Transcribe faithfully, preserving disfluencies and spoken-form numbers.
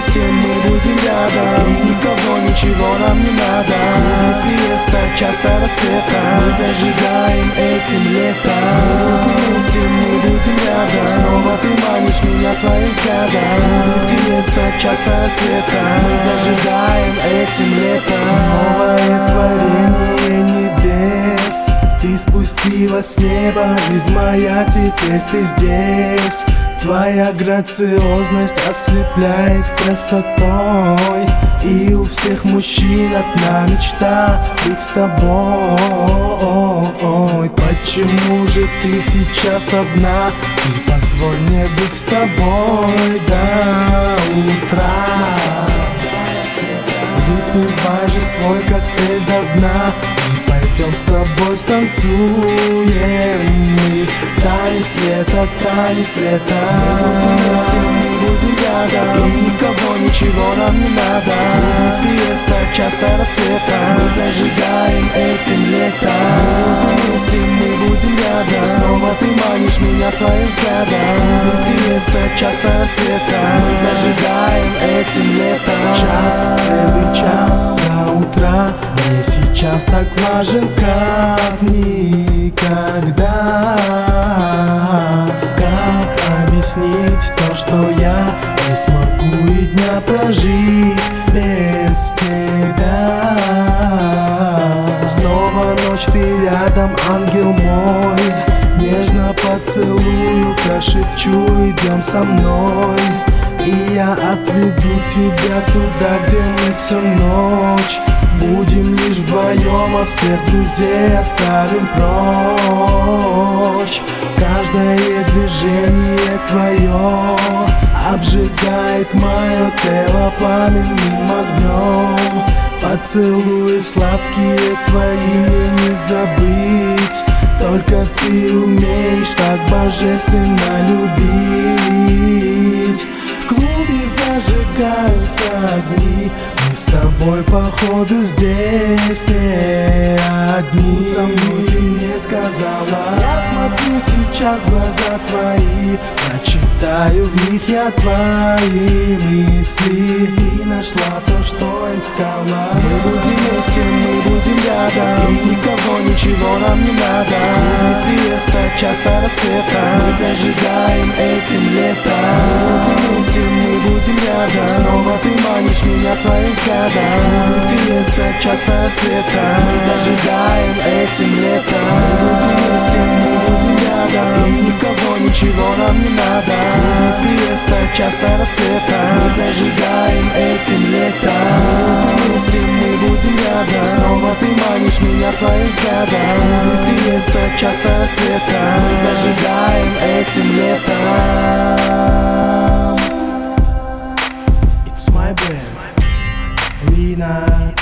вместе, мы будем рядом, и никого, ничего нам не надо. В клубе фиеста, часто рассвета, мы зажигаем этим летом. Мы будем вместе, мы будем рядом, снова ты манишь меня своим взглядом. В клубе фиеста, часто рассвета, мы зажигаем этим летом. Новое творение небес, ты спустилась с неба, жизнь моя, теперь ты здесь. Твоя грациозность ослепляет красотой, и у всех мужчин одна мечта быть с тобой. Почему же ты сейчас одна? Ты позволь мне быть с тобой до утра. Выпивай же свой коктейль до дна, и пойдем с тобой станцуем мы. Танец света, танец света. Мы будем вместе, мы будем рядом, и никого, ничего нам не надо. В клубе фиеста, часто рассвета, мы зажигаем этим летом. Мы будем вместе, мы будем рядом, снова ты манишь меня своим взглядом. В клубе фиеста, часто рассвета, мы зажигаем этим летом. Час, целый час до утра, мне сейчас так важен, как никогда. Как объяснить то, что я не смогу и дня прожить без тебя? Снова ночь, ты рядом, ангел мой, нежно поцелую, прошепчу, идем со мной. И я отведу тебя туда, где мы всю ночь будем лишь вдвоем, а всех друзей отправим прочь. Каждое движение твое обжигает мое тело пламенным огнем. Поцелуи сладкие твои мне не забыть, только ты умеешь так божественно любить. В клубе зажигаются огни, мы с тобой походу здесь не одни. Со мной ты не сказала, я смотрю сейчас в глаза твои, прочитаю в них я твои мысли. Ты нашла то, что искала. Мы будем вместе, мы будем рядом, и никого, ничего нам не надо. В клубе фиеста, часто рассвета, мы зажигаем этим летом. Мы будем вместе, мы будем рядом, снова ты манишь меня своим взглядом. В клубе фиеста, часто рассвета, мы зажигаем этим летом. Мы будем вместе, мы будем рядом, и никого, ничего нам не надо. В клубе фиеста, часто рассвета, мы зажигаем этим летом. Мы будем вместе, мы будем рядом, снова ты манишь меня своим взглядом. В клубе фиеста, часто рассвета, мы зажигаем этим летом. It's my band, Rina.